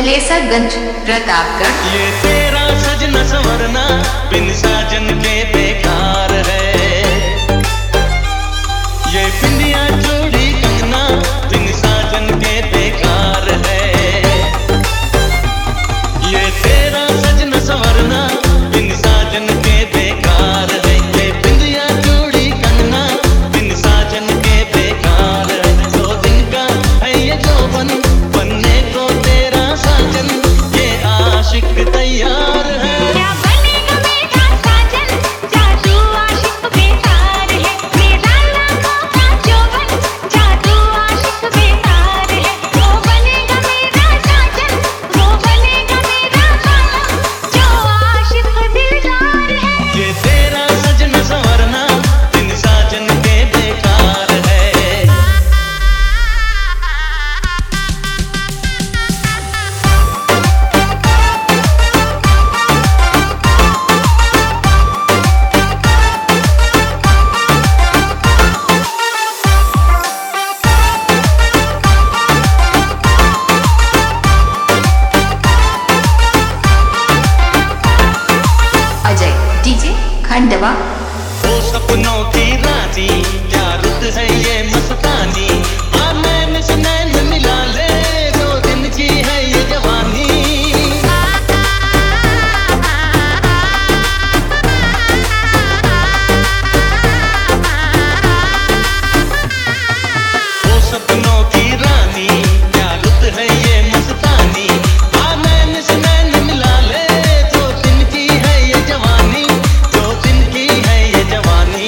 जलेसरगंज प्रतापगढ़। ये तेरा सजना संवरना बिन साजन के बेकार है। ये बिंदिया चूड़ी कंगना बिन साजन के बेकार है। ये तेरा सजना संवरना बिन साजन के बेकार है। ये बिंदिया चूड़ी कंगना बिन साजन के बेकार है। 2 दिन का है ये जौवन बनने को तेरा साजन, ये आशिक तैयार है। क्या बनेगा मेरा साजन, जादू आशिक बेकार है। मेरा लाखों का जौवन, जादू आशिक बेकार है। वो बनेगा मेरा साजन, वो बनेगा मेरा खाना, जो आशिक दिलदार है। ये तेरा सजना संवरना बिन साजन के बेकार है। अजय डीजे खंडवा। वो सपनों की रानी क्या रुत है ये मस्तानी। नैन से नैन मिला ले, 2 दिन की है ये जवानी। वो सपनों की रानी क्या रुत है ये मस्तानी। नैन से नैन मिला ले, 2 दिन की है ये जवानी। 2 दिन की है ये जवानी।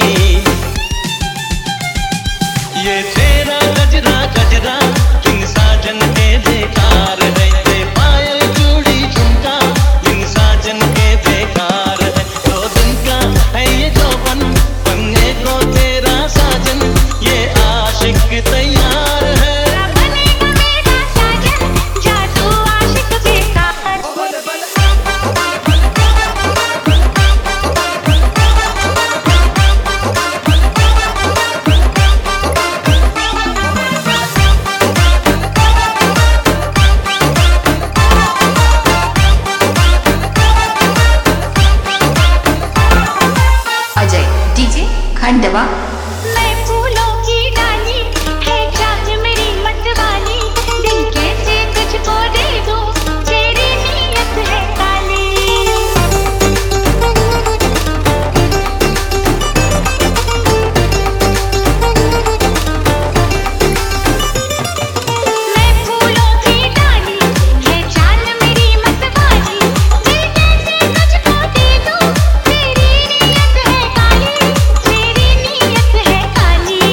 ये तेरा गजरा गजरा बिन साजन के बेकार है। ये पायल चूड़ी झुमका बिन साजन के बेकार है। 2 दिन का है ये जौवन बनने को तेरा साजन, ये आशिक तैयार है। क्या बनेगा मेरा साजन, जादू आशिक बेकार। अजय डीजे खंडवा। मैं फूलों की डाली है चाँद मेरी मतवाली, दिल कैसे तुझको दे दूं, तेरी नीयत है काली। मैं फूलों की डाली है चाँद मेरी मतवाली, दिल कैसे तुझको दे दूं, तेरी नीयत है काली, तेरी नीयत है काली।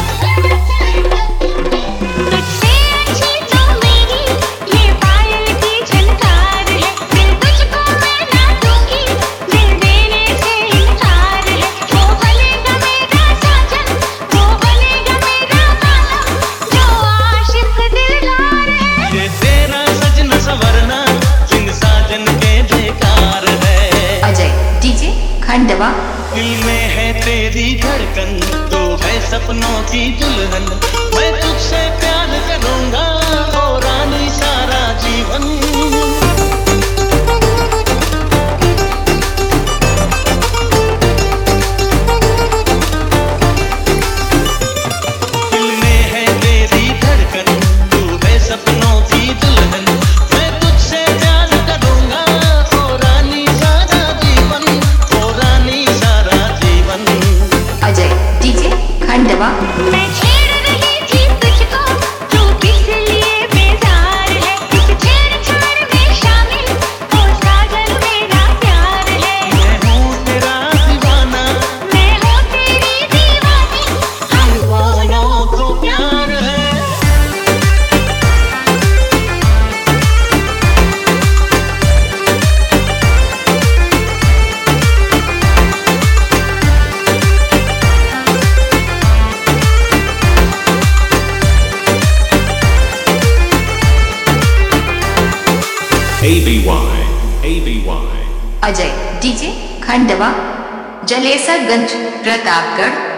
तुझसे अच्छी तो मेरी ये पायल की झनकार है। दिल तुझको मैं ना दूंगी, दिल देने से इनकार है। वो बनेगा मेरा साजन, वो बनेगा मेरा खाना, जो आशिक दिलदार है। ये तेरा सजना संवरना बिन साजन के बेकार है। अजय डीजे खंडवा। दिल में है तेरी धड़कन, तो है सपनों की दुल्हन। मैं तुझसे प्यार करूंगा ओ रानी सारा जीवन। दिल में है तेरी धड़कन, तू है सपनों की दुल्हन। मैं तुझसे प्यार करूंगा ओ रानी सारा जीवन, ओ रानी सारा जीवन। अजय डीजे खंडवा। मैं छेड़ रही थी तुझको, तू किस लिए बेजार है। इस छेड़छाड़ में शामिल ओ साजन मेरा प्यार है। मैं हूँ तेरा दीवाना, मैं हूँ तेरी दीवानी, हम दोनों को प्यार है। अजय डीजे खंडवा। जलेसरगंज प्रतापगढ़।